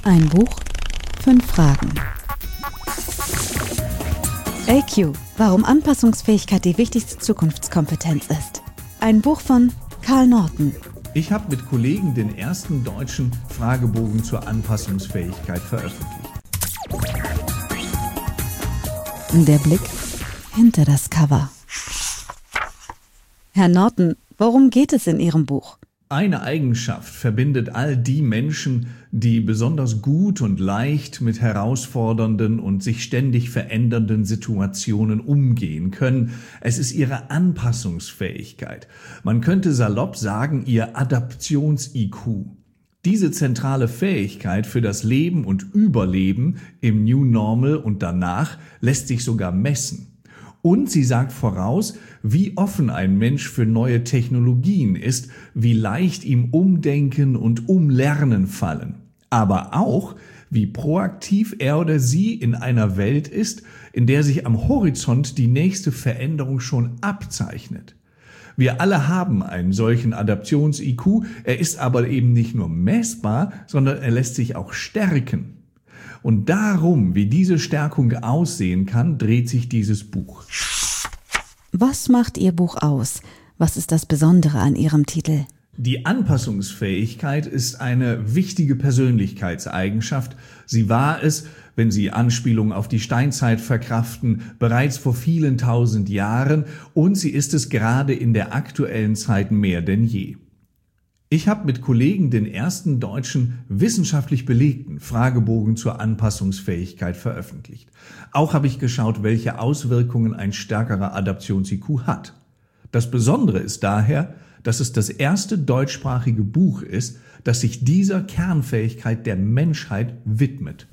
Ein Buch, 5 Fragen. AQ, warum Anpassungsfähigkeit die wichtigste Zukunftskompetenz ist. Ein Buch von Karl Norton. Ich habe mit Kollegen den ersten deutschen Fragebogen zur Anpassungsfähigkeit veröffentlicht. Der Blick hinter das Cover. Herr Norton, worum geht es in Ihrem Buch? Eine Eigenschaft verbindet all die Menschen, die besonders gut und leicht mit herausfordernden und sich ständig verändernden Situationen umgehen können. Es ist ihre Anpassungsfähigkeit. Man könnte salopp sagen, ihr Adaptions-IQ. Diese zentrale Fähigkeit für das Leben und Überleben im New Normal und danach lässt sich sogar messen. Und sie sagt voraus, wie offen ein Mensch für neue Technologien ist, wie leicht ihm Umdenken und Umlernen fallen. Aber auch, wie proaktiv er oder sie in einer Welt ist, in der sich am Horizont die nächste Veränderung schon abzeichnet. Wir alle haben einen solchen Adaptions-IQ, er ist aber eben nicht nur messbar, sondern er lässt sich auch stärken. Und darum, wie diese Stärkung aussehen kann, dreht sich dieses Buch. Was macht Ihr Buch aus? Was ist das Besondere an Ihrem Titel? Die Anpassungsfähigkeit ist eine wichtige Persönlichkeitseigenschaft. Sie war es, wenn Sie Anspielungen auf die Steinzeit verkraften, bereits vor vielen tausend Jahren, und sie ist es gerade in der aktuellen Zeit mehr denn je. Ich habe mit Kollegen den ersten deutschen wissenschaftlich belegten Fragebogen zur Anpassungsfähigkeit veröffentlicht. Auch habe ich geschaut, welche Auswirkungen ein stärkerer Adaptions-IQ hat. Das Besondere ist daher, dass es das erste deutschsprachige Buch ist, das sich dieser Kernfähigkeit der Menschheit widmet.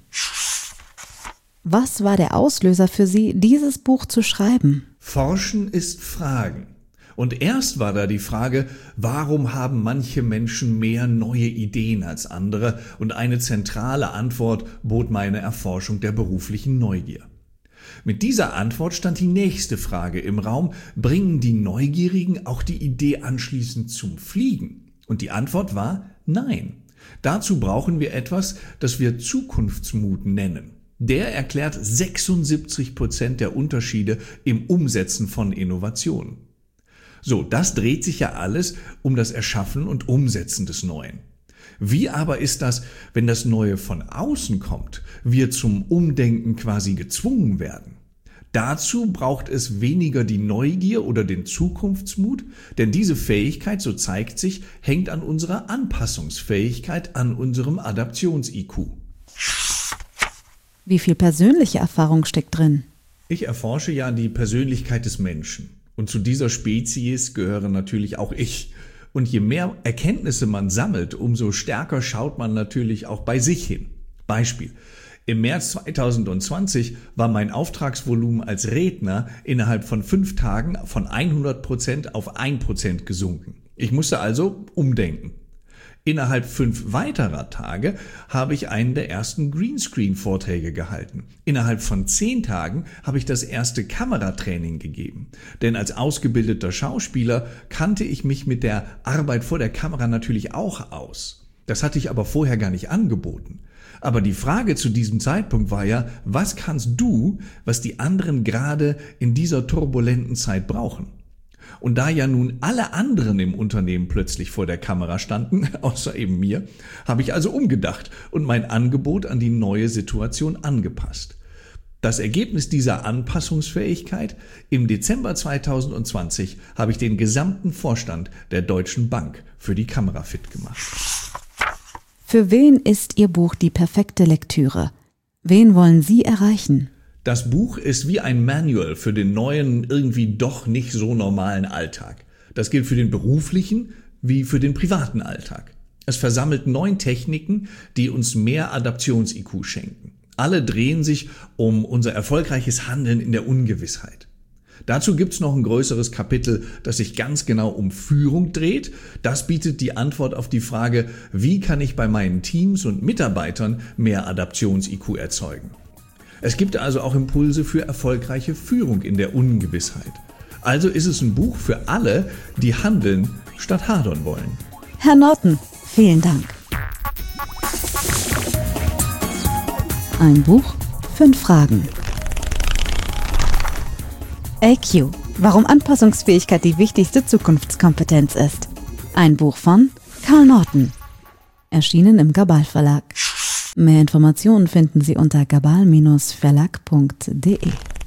Was war der Auslöser für Sie, dieses Buch zu schreiben? Forschen ist Fragen. Und erst war da die Frage, warum haben manche Menschen mehr neue Ideen als andere? Und eine zentrale Antwort bot meine Erforschung der beruflichen Neugier. Mit dieser Antwort stand die nächste Frage im Raum, bringen die Neugierigen auch die Idee anschließend zum Fliegen? Und die Antwort war nein. Dazu brauchen wir etwas, das wir Zukunftsmut nennen. Der erklärt 76% der Unterschiede im Umsetzen von Innovationen. So, das dreht sich ja alles um das Erschaffen und Umsetzen des Neuen. Wie aber ist das, wenn das Neue von außen kommt, wir zum Umdenken quasi gezwungen werden? Dazu braucht es weniger die Neugier oder den Zukunftsmut, denn diese Fähigkeit, so zeigt sich, hängt an unserer Anpassungsfähigkeit, an unserem Adaptions-IQ. Wie viel persönliche Erfahrung steckt drin? Ich erforsche ja die Persönlichkeit des Menschen. Und zu dieser Spezies gehöre natürlich auch ich. Und je mehr Erkenntnisse man sammelt, umso stärker schaut man natürlich auch bei sich hin. Beispiel. Im März 2020 war mein Auftragsvolumen als Redner innerhalb von 5 Tagen von 100% auf 1% gesunken. Ich musste also umdenken. Innerhalb 5 weiterer Tage habe ich einen der ersten Greenscreen-Vorträge gehalten. Innerhalb von 10 Tagen habe ich das erste Kameratraining gegeben. Denn als ausgebildeter Schauspieler kannte ich mich mit der Arbeit vor der Kamera natürlich auch aus. Das hatte ich aber vorher gar nicht angeboten. Aber die Frage zu diesem Zeitpunkt war ja, was kannst du, was die anderen gerade in dieser turbulenten Zeit brauchen? Und da ja nun alle anderen im Unternehmen plötzlich vor der Kamera standen, außer eben mir, habe ich also umgedacht und mein Angebot an die neue Situation angepasst. Das Ergebnis dieser Anpassungsfähigkeit: im Dezember 2020 habe ich den gesamten Vorstand der Deutschen Bank für die Kamera fit gemacht. Für wen ist Ihr Buch die perfekte Lektüre? Wen wollen Sie erreichen? Das Buch ist wie ein Manual für den neuen, irgendwie doch nicht so normalen Alltag. Das gilt für den beruflichen wie für den privaten Alltag. Es versammelt 9 Techniken, die uns mehr Adaptions-IQ schenken. Alle drehen sich um unser erfolgreiches Handeln in der Ungewissheit. Dazu gibt's noch ein größeres Kapitel, das sich ganz genau um Führung dreht. Das bietet die Antwort auf die Frage, wie kann ich bei meinen Teams und Mitarbeitern mehr Adaptions-IQ erzeugen? Es gibt also auch Impulse für erfolgreiche Führung in der Ungewissheit. Also ist es ein Buch für alle, die handeln statt hadern wollen. Herr Norton, vielen Dank. Ein Buch, 5 Fragen. AQ, warum Anpassungsfähigkeit die wichtigste Zukunftskompetenz ist. Ein Buch von Karl Norton. Erschienen im Gabal Verlag. Mehr Informationen finden Sie unter gabal-verlag.de.